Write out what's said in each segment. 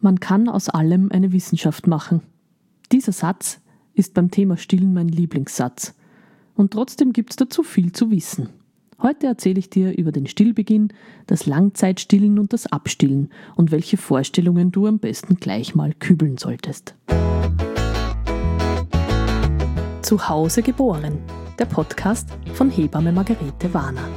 Man kann aus allem eine Wissenschaft machen. Dieser Satz ist beim Thema Stillen mein Lieblingssatz. Und trotzdem gibt es dazu viel zu wissen. Heute erzähle ich dir über den Stillbeginn, das Langzeitstillen und das Abstillen und welche Vorstellungen du am besten gleich mal kübeln solltest. Zu Hause geboren, der Podcast von Hebamme Margarete Warner.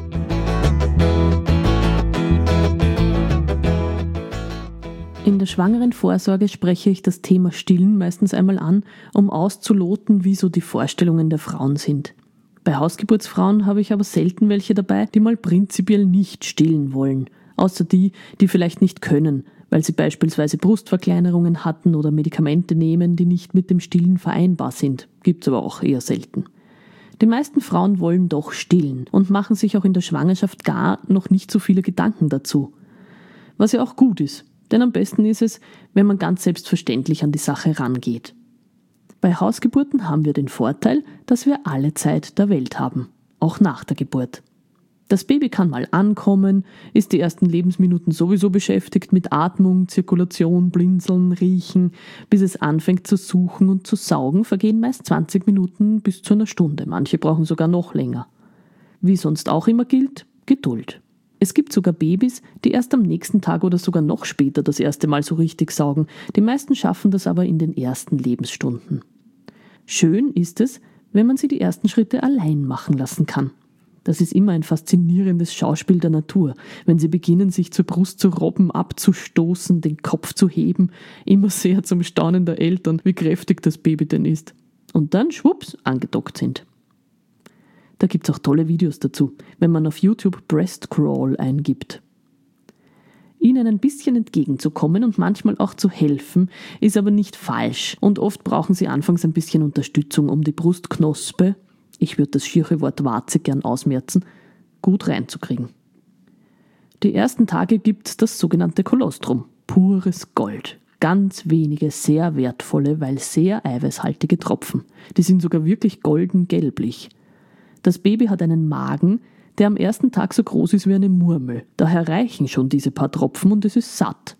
In der Schwangerenvorsorge spreche ich das Thema Stillen meistens einmal an, um auszuloten, wie so die Vorstellungen der Frauen sind. Bei Hausgeburtsfrauen habe ich aber selten welche dabei, die mal prinzipiell nicht stillen wollen, außer die vielleicht nicht können, weil sie beispielsweise Brustverkleinerungen hatten oder Medikamente nehmen, die nicht mit dem Stillen vereinbar sind. Gibt's aber auch eher selten. Die meisten Frauen wollen doch stillen und machen sich auch in der Schwangerschaft gar noch nicht so viele Gedanken dazu. Was ja auch gut ist. Denn am besten ist es, wenn man ganz selbstverständlich an die Sache rangeht. Bei Hausgeburten haben wir den Vorteil, dass wir alle Zeit der Welt haben, auch nach der Geburt. Das Baby kann mal ankommen, ist die ersten Lebensminuten sowieso beschäftigt mit Atmung, Zirkulation, Blinzeln, Riechen. Bis es anfängt zu suchen und zu saugen, vergehen meist 20 Minuten bis zu einer Stunde. Manche brauchen sogar noch länger. Wie sonst auch immer gilt, Geduld. Es gibt sogar Babys, die erst am nächsten Tag oder sogar noch später das erste Mal so richtig saugen. Die meisten schaffen das aber in den ersten Lebensstunden. Schön ist es, wenn man sie die ersten Schritte allein machen lassen kann. Das ist immer ein faszinierendes Schauspiel der Natur, wenn sie beginnen, sich zur Brust zu robben, abzustoßen, den Kopf zu heben, immer sehr zum Staunen der Eltern, wie kräftig das Baby denn ist. Und dann, schwupps, angedockt sind. Da gibt's auch tolle Videos dazu, wenn man auf YouTube Breast Crawl eingibt. Ihnen ein bisschen entgegenzukommen und manchmal auch zu helfen, ist aber nicht falsch. Und oft brauchen Sie anfangs ein bisschen Unterstützung, um die Brustknospe, ich würde das schiere Wort Warze gern ausmerzen, gut reinzukriegen. Die ersten Tage gibt's das sogenannte Kolostrum, pures Gold. Ganz wenige, sehr wertvolle, weil sehr eiweißhaltige Tropfen. Die sind sogar wirklich golden-gelblich. Das Baby hat einen Magen, der am ersten Tag so groß ist wie eine Murmel. Daher reichen schon diese paar Tropfen und es ist satt.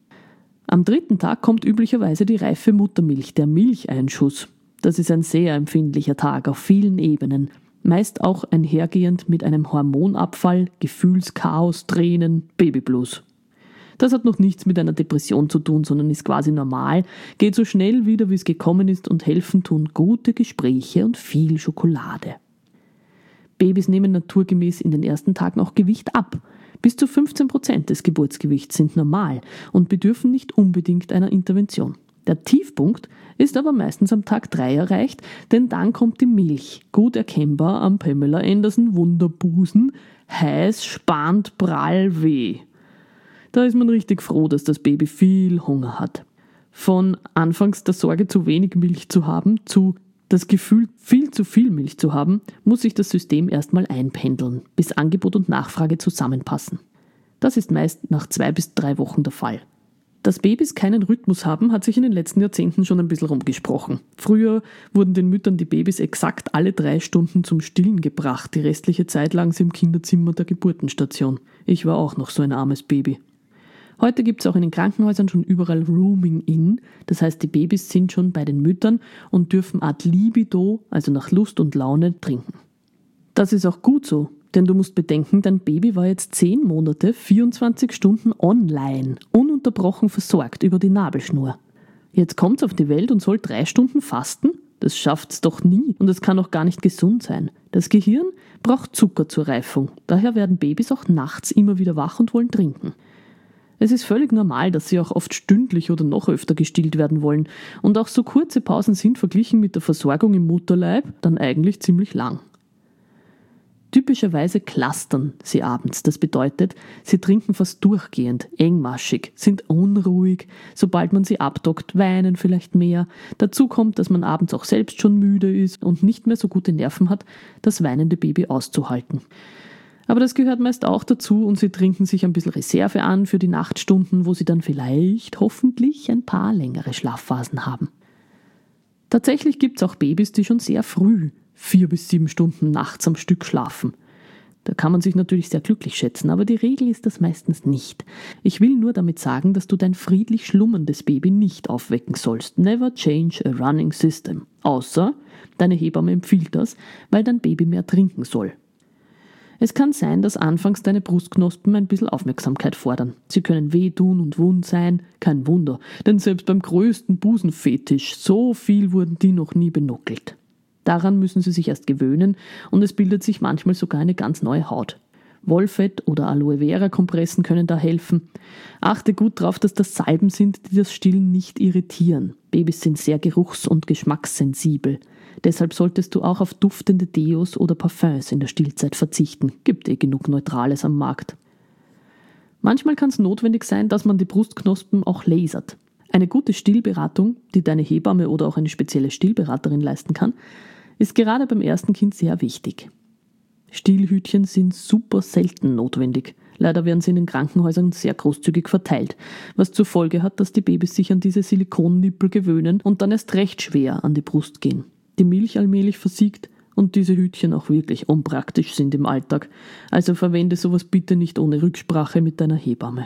Am 3. Tag kommt üblicherweise die reife Muttermilch, der Milcheinschuss. Das ist ein sehr empfindlicher Tag auf vielen Ebenen. Meist auch einhergehend mit einem Hormonabfall, Gefühlschaos, Tränen, Babyblues. Das hat noch nichts mit einer Depression zu tun, sondern ist quasi normal, geht so schnell wieder, wie es gekommen ist und helfen tun gute Gespräche und viel Schokolade. Babys nehmen naturgemäß in den ersten Tagen auch Gewicht ab. Bis zu 15% des Geburtsgewichts sind normal und bedürfen nicht unbedingt einer Intervention. Der Tiefpunkt ist aber meistens am Tag 3 erreicht, denn dann kommt die Milch, gut erkennbar am Pamela Anderson Wunderbusen, heiß, spannt, prall, weh. Da ist man richtig froh, dass das Baby viel Hunger hat. Von anfangs der Sorge, zu wenig Milch zu haben, zu das Gefühl, viel zu viel Milch zu haben, muss sich das System erstmal einpendeln, bis Angebot und Nachfrage zusammenpassen. Das ist meist nach 2 bis 3 Wochen der Fall. Dass Babys keinen Rhythmus haben, hat sich in den letzten Jahrzehnten schon ein bisschen rumgesprochen. Früher wurden den Müttern die Babys exakt alle 3 Stunden zum Stillen gebracht. Die restliche Zeit lagen sie im Kinderzimmer der Geburtenstation. Ich war auch noch so ein armes Baby. Heute gibt es auch in den Krankenhäusern schon überall Rooming-In, das heißt, die Babys sind schon bei den Müttern und dürfen ad libido, also nach Lust und Laune, trinken. Das ist auch gut so, denn du musst bedenken, dein Baby war jetzt 10 Monate, 24 Stunden online, ununterbrochen versorgt über die Nabelschnur. Jetzt kommt's auf die Welt und soll 3 Stunden fasten? Das schafft's doch nie und es kann auch gar nicht gesund sein. Das Gehirn braucht Zucker zur Reifung, daher werden Babys auch nachts immer wieder wach und wollen trinken. Es ist völlig normal, dass sie auch oft stündlich oder noch öfter gestillt werden wollen. Und auch so kurze Pausen sind verglichen mit der Versorgung im Mutterleib dann eigentlich ziemlich lang. Typischerweise clustern sie abends. Das bedeutet, sie trinken fast durchgehend, engmaschig, sind unruhig. Sobald man sie abdockt, weinen vielleicht mehr. Dazu kommt, dass man abends auch selbst schon müde ist und nicht mehr so gute Nerven hat, das weinende Baby auszuhalten. Aber das gehört meist auch dazu und sie trinken sich ein bisschen Reserve an für die Nachtstunden, wo sie dann vielleicht, hoffentlich, ein paar längere Schlafphasen haben. Tatsächlich gibt es auch Babys, die schon sehr früh 4 bis 7 Stunden nachts am Stück schlafen. Da kann man sich natürlich sehr glücklich schätzen, aber die Regel ist das meistens nicht. Ich will nur damit sagen, dass du dein friedlich schlummerndes Baby nicht aufwecken sollst. Never change a running system. Außer deine Hebamme empfiehlt das, weil dein Baby mehr trinken soll. Es kann sein, dass anfangs deine Brustknospen ein bisschen Aufmerksamkeit fordern. Sie können wehtun und wund sein, kein Wunder, denn selbst beim größten Busenfetisch, so viel wurden die noch nie benuckelt. Daran müssen sie sich erst gewöhnen und es bildet sich manchmal sogar eine ganz neue Haut. Wollfett oder Aloe Vera Kompressen können da helfen. Achte gut darauf, dass das Salben sind, die das Stillen nicht irritieren. Babys sind sehr geruchs- und geschmackssensibel. Deshalb solltest du auch auf duftende Deos oder Parfums in der Stillzeit verzichten. Gibt genug Neutrales am Markt. Manchmal kann es notwendig sein, dass man die Brustknospen auch lasert. Eine gute Stillberatung, die deine Hebamme oder auch eine spezielle Stillberaterin leisten kann, ist gerade beim ersten Kind sehr wichtig. Stillhütchen sind super selten notwendig. Leider werden sie in den Krankenhäusern sehr großzügig verteilt, was zur Folge hat, dass die Babys sich an diese Silikonnippel gewöhnen und dann erst recht schwer an die Brust gehen. Die Milch allmählich versiegt und diese Hütchen auch wirklich unpraktisch sind im Alltag. Also verwende sowas bitte nicht ohne Rücksprache mit deiner Hebamme.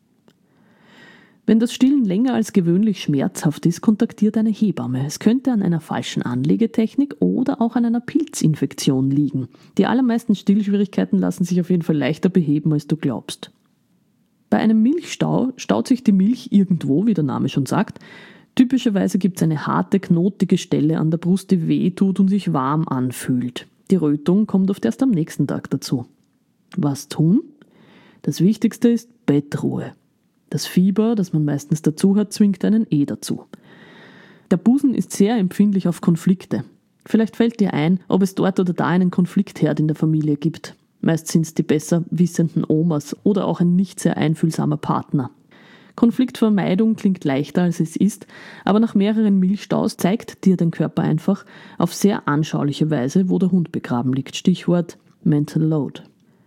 Wenn das Stillen länger als gewöhnlich schmerzhaft ist, kontaktiere deine Hebamme. Es könnte an einer falschen Anlegetechnik oder auch an einer Pilzinfektion liegen. Die allermeisten Stillschwierigkeiten lassen sich auf jeden Fall leichter beheben, als du glaubst. Bei einem Milchstau staut sich die Milch irgendwo, wie der Name schon sagt. Typischerweise gibt es eine harte, knotige Stelle an der Brust, die weh tut und sich warm anfühlt. Die Rötung kommt oft erst am nächsten Tag dazu. Was tun? Das Wichtigste ist Bettruhe. Das Fieber, das man meistens dazu hat, zwingt einen dazu. Der Busen ist sehr empfindlich auf Konflikte. Vielleicht fällt dir ein, ob es dort oder da einen Konfliktherd in der Familie gibt. Meist sind es die besser wissenden Omas oder auch ein nicht sehr einfühlsamer Partner. Konfliktvermeidung klingt leichter als es ist, aber nach mehreren Milchstaus zeigt dir dein Körper einfach auf sehr anschauliche Weise, wo der Hund begraben liegt. Stichwort Mental Load.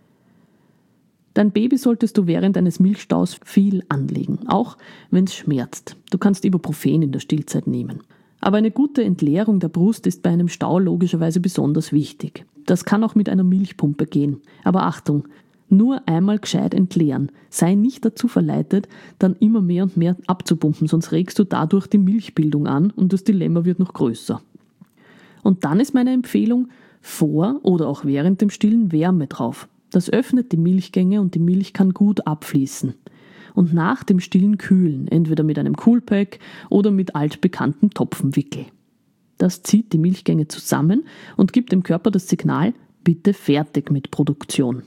Dein Baby solltest du während eines Milchstaus viel anlegen, auch wenn es schmerzt. Du kannst Ibuprofen in der Stillzeit nehmen. Aber eine gute Entleerung der Brust ist bei einem Stau logischerweise besonders wichtig. Das kann auch mit einer Milchpumpe gehen. Aber Achtung, nur einmal gescheit entleeren. Sei nicht dazu verleitet, dann immer mehr und mehr abzupumpen, sonst regst du dadurch die Milchbildung an und das Dilemma wird noch größer. Und dann ist meine Empfehlung, vor oder auch während dem Stillen Wärme drauf. Das öffnet die Milchgänge und die Milch kann gut abfließen. Und nach dem Stillen kühlen, entweder mit einem Coolpack oder mit altbekanntem Topfenwickel. Das zieht die Milchgänge zusammen und gibt dem Körper das Signal, bitte fertig mit Produktion.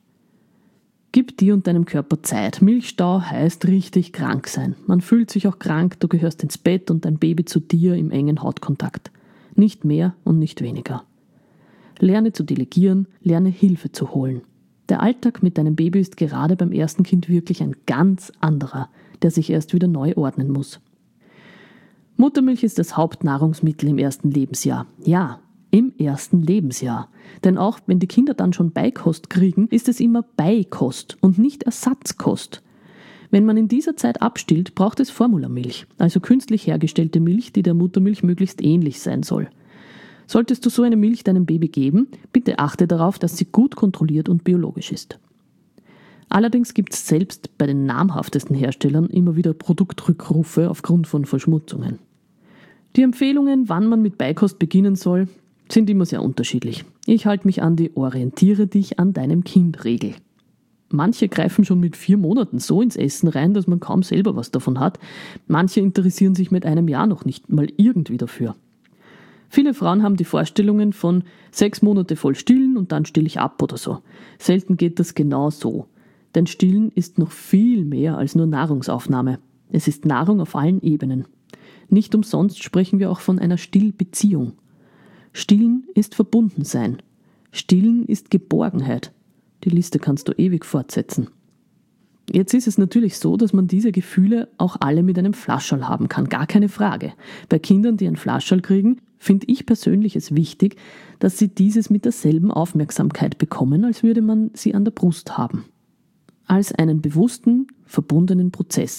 Gib dir und deinem Körper Zeit. Milchstau heißt richtig krank sein. Man fühlt sich auch krank, du gehörst ins Bett und dein Baby zu dir im engen Hautkontakt. Nicht mehr und nicht weniger. Lerne zu delegieren, lerne Hilfe zu holen. Der Alltag mit deinem Baby ist gerade beim ersten Kind wirklich ein ganz anderer, der sich erst wieder neu ordnen muss. Muttermilch ist das Hauptnahrungsmittel im ersten Lebensjahr. Ja, im ersten Lebensjahr. Denn auch wenn die Kinder dann schon Beikost kriegen, ist es immer Beikost und nicht Ersatzkost. Wenn man in dieser Zeit abstillt, braucht es Formulamilch, also künstlich hergestellte Milch, die der Muttermilch möglichst ähnlich sein soll. Solltest du so eine Milch deinem Baby geben, bitte achte darauf, dass sie gut kontrolliert und biologisch ist. Allerdings gibt es selbst bei den namhaftesten Herstellern immer wieder Produktrückrufe aufgrund von Verschmutzungen. Die Empfehlungen, wann man mit Beikost beginnen soll, sind immer sehr unterschiedlich. Ich halte mich an die Orientiere dich an deinem Kind-Regel. Manche greifen schon mit 4 Monaten so ins Essen rein, dass man kaum selber was davon hat. Manche interessieren sich mit einem Jahr noch nicht mal irgendwie dafür. Viele Frauen haben die Vorstellungen von 6 Monate voll stillen und dann still ich ab oder so. Selten geht das genau so. Denn Stillen ist noch viel mehr als nur Nahrungsaufnahme. Es ist Nahrung auf allen Ebenen. Nicht umsonst sprechen wir auch von einer Stillbeziehung. Stillen ist Verbundensein. Stillen ist Geborgenheit. Die Liste kannst du ewig fortsetzen. Jetzt ist es natürlich so, dass man diese Gefühle auch alle mit einem Flaschall haben kann, gar keine Frage. Bei Kindern, die einen Flaschall kriegen, finde ich persönlich es wichtig, dass sie dieses mit derselben Aufmerksamkeit bekommen, als würde man sie an der Brust haben. Als einen bewussten, verbundenen Prozess.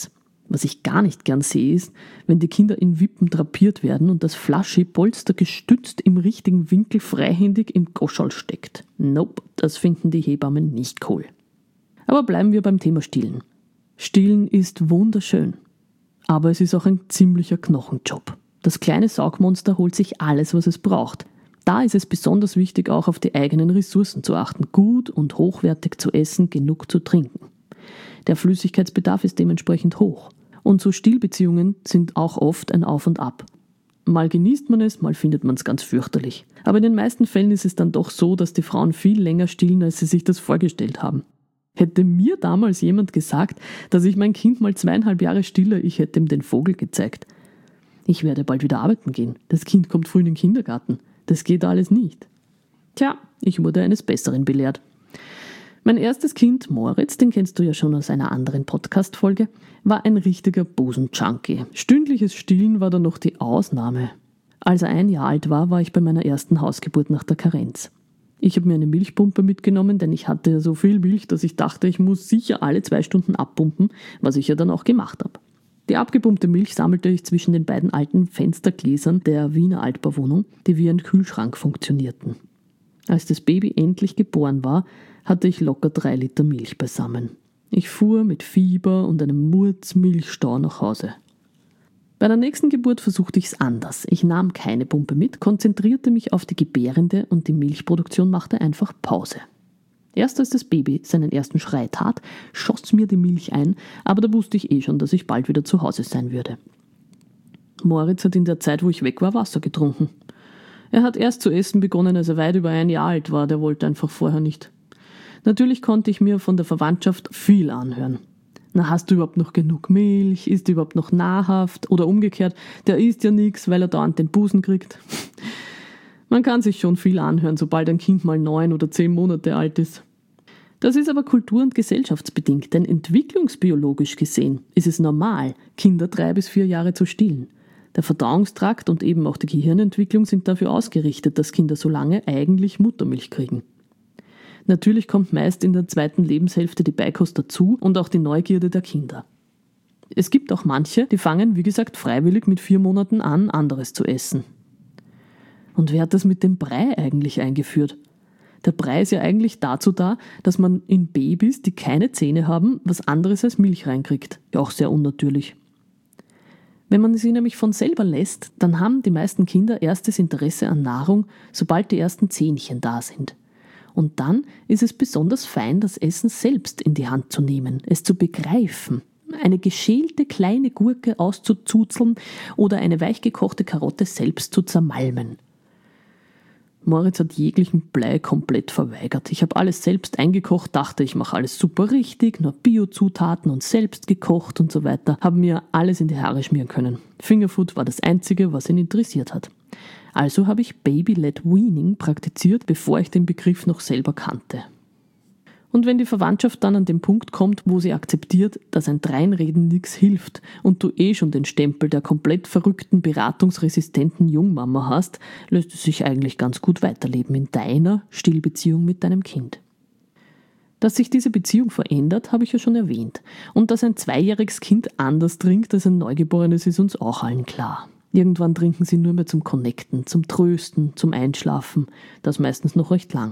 Was ich gar nicht gern sehe, ist, wenn die Kinder in Wippen drapiert werden und das Flaschi-Polster gestützt im richtigen Winkel freihändig im Goschal steckt. Nope, das finden die Hebammen nicht cool. Aber bleiben wir beim Thema Stillen. Stillen ist wunderschön, aber es ist auch ein ziemlicher Knochenjob. Das kleine Saugmonster holt sich alles, was es braucht. Da ist es besonders wichtig, auch auf die eigenen Ressourcen zu achten, gut und hochwertig zu essen, genug zu trinken. Der Flüssigkeitsbedarf ist dementsprechend hoch. Und so Stillbeziehungen sind auch oft ein Auf und Ab. Mal genießt man es, mal findet man es ganz fürchterlich. Aber in den meisten Fällen ist es dann doch so, dass die Frauen viel länger stillen, als sie sich das vorgestellt haben. Hätte mir damals jemand gesagt, dass ich mein Kind mal 2,5 Jahre stille, ich hätte ihm den Vogel gezeigt. Ich werde bald wieder arbeiten gehen. Das Kind kommt früh in den Kindergarten. Das geht alles nicht. Tja, ich wurde eines Besseren belehrt. Mein erstes Kind, Moritz, den kennst du ja schon aus einer anderen Podcast-Folge, war ein richtiger Busen-Junkie. Stündliches Stillen war dann noch die Ausnahme. Als er 1 Jahr alt war, war ich bei meiner ersten Hausgeburt nach der Karenz. Ich habe mir eine Milchpumpe mitgenommen, denn ich hatte ja so viel Milch, dass ich dachte, ich muss sicher alle 2 Stunden abpumpen, was ich ja dann auch gemacht habe. Die abgepumpte Milch sammelte ich zwischen den beiden alten Fenstergläsern der Wiener Altbauwohnung, die wie ein Kühlschrank funktionierten. Als das Baby endlich geboren war, hatte ich locker 3 Liter Milch beisammen. Ich fuhr mit Fieber und einem Murz-Milchstau nach Hause. Bei der nächsten Geburt versuchte ich es anders. Ich nahm keine Pumpe mit, konzentrierte mich auf die Gebärende und die Milchproduktion machte einfach Pause. Erst als das Baby seinen ersten Schrei tat, schoss mir die Milch ein, aber da wusste ich schon, dass ich bald wieder zu Hause sein würde. Moritz hat in der Zeit, wo ich weg war, Wasser getrunken. Er hat erst zu essen begonnen, als er weit über 1 Jahr alt war, der wollte einfach vorher nicht. Natürlich konnte ich mir von der Verwandtschaft viel anhören. Na, hast du überhaupt noch genug Milch? Ist die überhaupt noch nahrhaft? Oder umgekehrt, der isst ja nichts, weil er dauernd den Busen kriegt. Man kann sich schon viel anhören, sobald ein Kind mal 9 oder 10 Monate alt ist. Das ist aber kultur- und gesellschaftsbedingt, denn entwicklungsbiologisch gesehen ist es normal, Kinder 3 bis 4 Jahre zu stillen. Der Verdauungstrakt und eben auch die Gehirnentwicklung sind dafür ausgerichtet, dass Kinder so lange eigentlich Muttermilch kriegen. Natürlich kommt meist in der 2. Lebenshälfte die Beikost dazu und auch die Neugierde der Kinder. Es gibt auch manche, die fangen, wie gesagt, freiwillig mit 4 Monaten an, anderes zu essen. Und wer hat das mit dem Brei eigentlich eingeführt? Der Brei ist ja eigentlich dazu da, dass man in Babys, die keine Zähne haben, was anderes als Milch reinkriegt. Ja, auch sehr unnatürlich. Wenn man sie nämlich von selber lässt, dann haben die meisten Kinder erstes Interesse an Nahrung, sobald die ersten Zähnchen da sind. Und dann ist es besonders fein, das Essen selbst in die Hand zu nehmen, es zu begreifen. Eine geschälte kleine Gurke auszuzuzeln oder eine weichgekochte Karotte selbst zu zermalmen. Moritz hat jeglichen Blei komplett verweigert. Ich habe alles selbst eingekocht, dachte, ich mache alles super richtig, nur Biozutaten und selbst gekocht und so weiter. Habe mir alles in die Haare schmieren können. Fingerfood war das Einzige, was ihn interessiert hat. Also habe ich Baby-led Weaning praktiziert, bevor ich den Begriff noch selber kannte. Und wenn die Verwandtschaft dann an den Punkt kommt, wo sie akzeptiert, dass ein Dreinreden nichts hilft und du schon den Stempel der komplett verrückten, beratungsresistenten Jungmama hast, löst es sich eigentlich ganz gut weiterleben in deiner Stillbeziehung mit deinem Kind. Dass sich diese Beziehung verändert, habe ich ja schon erwähnt. Und dass ein 2-jähriges Kind anders trinkt als ein Neugeborenes, ist uns auch allen klar. Irgendwann trinken sie nur mehr zum Connecten, zum Trösten, zum Einschlafen. Das meistens noch recht lang.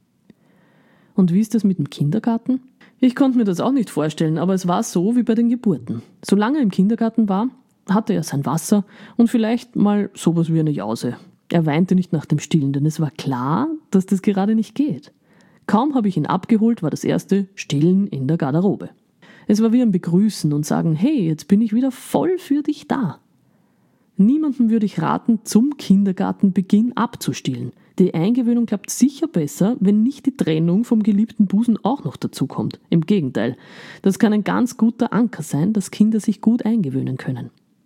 Und wie ist das mit dem Kindergarten? Ich konnte mir das auch nicht vorstellen, aber es war so wie bei den Geburten. Solange er im Kindergarten war, hatte er sein Wasser und vielleicht mal sowas wie eine Jause. Er weinte nicht nach dem Stillen, denn es war klar, dass das gerade nicht geht. Kaum habe ich ihn abgeholt, war das erste Stillen in der Garderobe. Es war wie ein Begrüßen und sagen, hey, jetzt bin ich wieder voll für dich da. Niemandem würde ich raten, zum Kindergartenbeginn abzustillen. Die Eingewöhnung klappt sicher besser, wenn nicht die Trennung vom geliebten Busen auch noch dazukommt. Im Gegenteil, das kann ein ganz guter Anker sein, dass Kinder sich gut eingewöhnen können.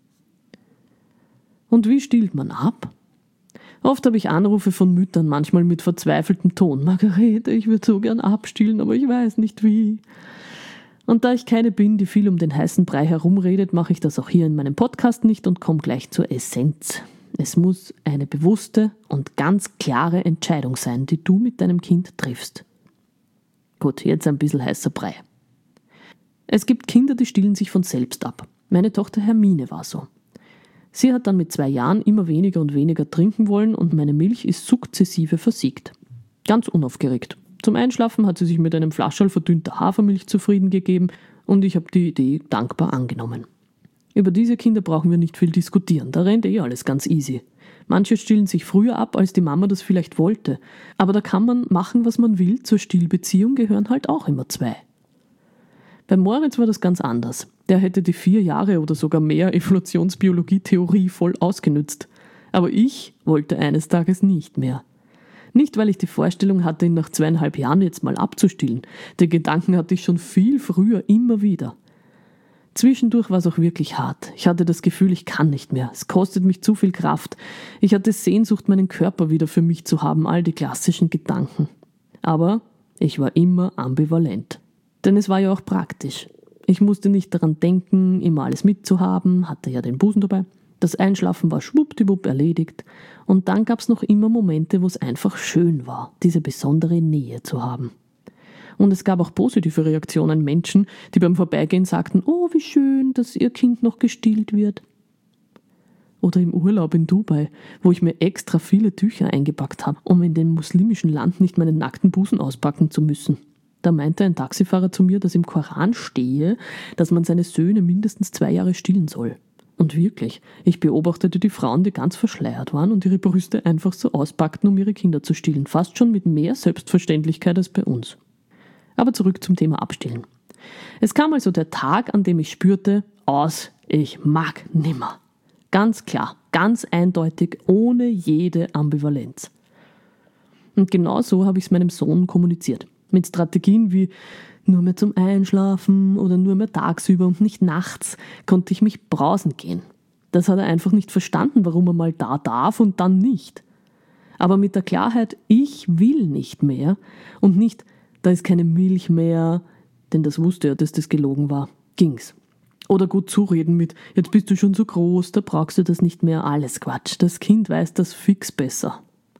Und wie stillt man ab? Oft habe ich Anrufe von Müttern, manchmal mit verzweifeltem Ton. Margarete, ich würde so gern abstillen, aber ich weiß nicht wie. Und da ich keine bin, die viel um den heißen Brei herumredet, mache ich das auch hier in meinem Podcast nicht und komme gleich zur Essenz. Es muss eine bewusste und ganz klare Entscheidung sein, die du mit deinem Kind triffst. Gut, jetzt ein bisschen heißer Brei. Es gibt Kinder, die stillen sich von selbst ab. Meine Tochter Hermine war so. Sie hat dann mit 2 Jahren immer weniger und weniger trinken wollen und meine Milch ist sukzessive versiegt. Ganz unaufgeregt. Zum Einschlafen hat sie sich mit einem Flascherl verdünnter Hafermilch zufrieden gegeben und ich habe die Idee dankbar angenommen. Über diese Kinder brauchen wir nicht viel diskutieren, da rennt alles ganz easy. Manche stillen sich früher ab, als die Mama das vielleicht wollte, aber da kann man machen, was man will, zur Stillbeziehung gehören halt auch immer 2. Bei Moritz war das ganz anders. Der hätte die 4 Jahre oder sogar mehr Evolutionsbiologie-Theorie voll ausgenützt. Aber ich wollte eines Tages nicht mehr. Nicht, weil ich die Vorstellung hatte, ihn nach 2,5 Jahren jetzt mal abzustillen. Den Gedanken hatte ich schon viel früher immer wieder. Zwischendurch war es auch wirklich hart. Ich hatte das Gefühl, ich kann nicht mehr. Es kostet mich zu viel Kraft. Ich hatte Sehnsucht, meinen Körper wieder für mich zu haben, all die klassischen Gedanken. Aber ich war immer ambivalent. Denn es war ja auch praktisch. Ich musste nicht daran denken, immer alles mitzuhaben, hatte ja den Busen dabei. Das Einschlafen war schwuppdiwupp erledigt. Und dann gab es noch immer Momente, wo es einfach schön war, diese besondere Nähe zu haben. Und es gab auch positive Reaktionen, Menschen, die beim Vorbeigehen sagten, oh, wie schön, dass ihr Kind noch gestillt wird. Oder im Urlaub in Dubai, wo ich mir extra viele Tücher eingepackt habe, um in dem muslimischen Land nicht meinen nackten Busen auspacken zu müssen. Da meinte ein Taxifahrer zu mir, dass im Koran stehe, dass man seine Söhne mindestens 2 Jahre stillen soll. Und wirklich, ich beobachtete die Frauen, die ganz verschleiert waren und ihre Brüste einfach so auspackten, um ihre Kinder zu stillen. Fast schon mit mehr Selbstverständlichkeit als bei uns. Aber zurück zum Thema Abstillen. Es kam also der Tag, an dem ich spürte, ich mag nimmer. Ganz klar, ganz eindeutig, ohne jede Ambivalenz. Und genau so habe ich es meinem Sohn kommuniziert. Mit Strategien wie nur mehr zum Einschlafen oder nur mehr tagsüber und nicht nachts konnte ich mich brausen gehen. Das hat er einfach nicht verstanden, warum er mal da darf und dann nicht. Aber mit der Klarheit, ich will nicht mehr und nicht, da ist keine Milch mehr, denn das wusste er, dass das gelogen war, ging's. Oder gut zureden mit, jetzt bist du schon so groß, da brauchst du das nicht mehr, alles Quatsch. Das Kind weiß das fix besser.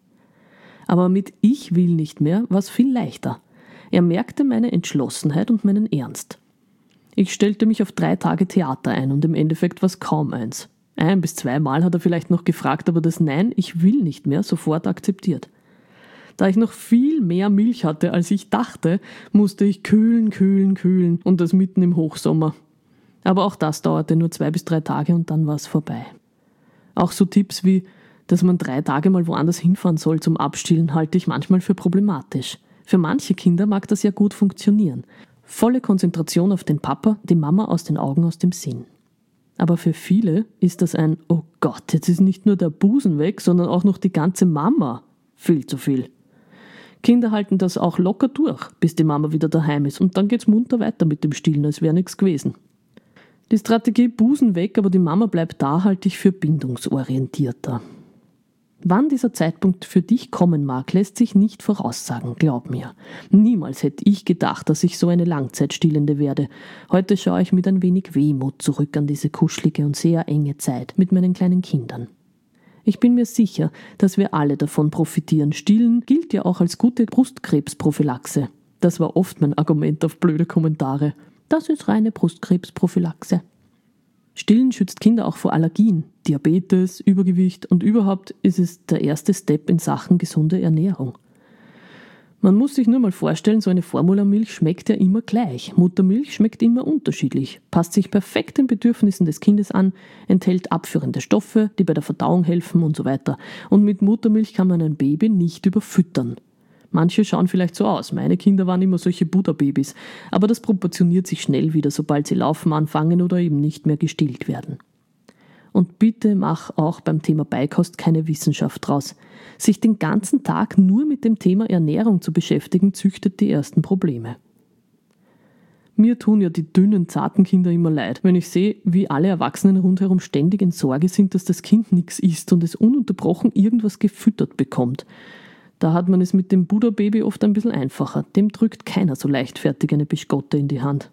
Aber mit ich will nicht mehr war es viel leichter. Er merkte meine Entschlossenheit und meinen Ernst. Ich stellte mich auf 3 Tage Theater ein und im Endeffekt war es kaum eins. 1 bis 2 Mal hat er vielleicht noch gefragt, aber das Nein, ich will nicht mehr, sofort akzeptiert. Da ich noch viel mehr Milch hatte, als ich dachte, musste ich kühlen und das mitten im Hochsommer. Aber auch das dauerte nur 2 bis 3 Tage und dann war es vorbei. Auch so Tipps wie, dass man 3 Tage mal woanders hinfahren soll zum Abstillen, halte ich manchmal für problematisch. Für manche Kinder mag das ja gut funktionieren. Volle Konzentration auf den Papa, die Mama aus den Augen, aus dem Sinn. Aber für viele ist das ein, oh Gott, jetzt ist nicht nur der Busen weg, sondern auch noch die ganze Mama. Viel zu viel. Kinder halten das auch locker durch, bis die Mama wieder daheim ist und dann geht's munter weiter mit dem Stillen, als wäre nichts gewesen. Die Strategie Busen weg, aber die Mama bleibt da, halte ich für bindungsorientierter. Wann dieser Zeitpunkt für dich kommen mag, lässt sich nicht voraussagen, glaub mir. Niemals hätte ich gedacht, dass ich so eine Langzeitstillende werde. Heute schaue ich mit ein wenig Wehmut zurück an diese kuschelige und sehr enge Zeit mit meinen kleinen Kindern. Ich bin mir sicher, dass wir alle davon profitieren. Stillen gilt ja auch als gute Brustkrebsprophylaxe. Das war oft mein Argument auf blöde Kommentare. Das ist reine Brustkrebsprophylaxe. Stillen schützt Kinder auch vor Allergien, Diabetes, Übergewicht und überhaupt ist es der erste Step in Sachen gesunde Ernährung. Man muss sich nur mal vorstellen, so eine Formulamilch schmeckt ja immer gleich. Muttermilch schmeckt immer unterschiedlich, passt sich perfekt den Bedürfnissen des Kindes an, enthält abführende Stoffe, die bei der Verdauung helfen und so weiter. Und mit Muttermilch kann man ein Baby nicht überfüttern. Manche schauen vielleicht so aus. Meine Kinder waren immer solche Buddha-Babys. Aber das proportioniert sich schnell wieder, sobald sie laufen anfangen oder eben nicht mehr gestillt werden. Und bitte mach auch beim Thema Beikost keine Wissenschaft draus. Sich den ganzen Tag nur mit dem Thema Ernährung zu beschäftigen, züchtet die ersten Probleme. Mir tun ja die dünnen, zarten Kinder immer leid, wenn ich sehe, wie alle Erwachsenen rundherum ständig in Sorge sind, dass das Kind nichts isst und es ununterbrochen irgendwas gefüttert bekommt. Da hat man es mit dem Buddha-Baby oft ein bisschen einfacher. Dem drückt keiner so leichtfertig eine Biscotte in die Hand.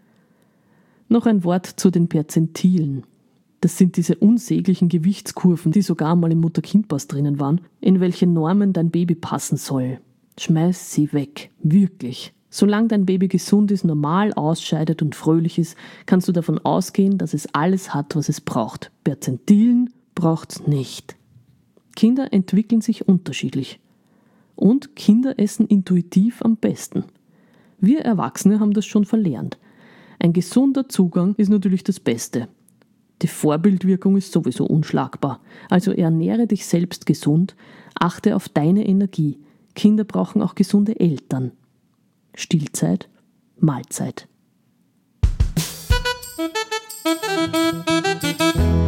Noch ein Wort zu den Perzentilen. Das sind diese unsäglichen Gewichtskurven, die sogar mal im Mutter-Kind-Pass drinnen waren, in welche Normen dein Baby passen soll. Schmeiß sie weg. Wirklich. Solange dein Baby gesund ist, normal ausscheidet und fröhlich ist, kannst du davon ausgehen, dass es alles hat, was es braucht. Perzentilen braucht's nicht. Kinder entwickeln sich unterschiedlich. Und Kinder essen intuitiv am besten. Wir Erwachsene haben das schon verlernt. Ein gesunder Zugang ist natürlich das Beste. Die Vorbildwirkung ist sowieso unschlagbar. Also ernähre dich selbst gesund, achte auf deine Energie. Kinder brauchen auch gesunde Eltern. Stillzeit, Mahlzeit.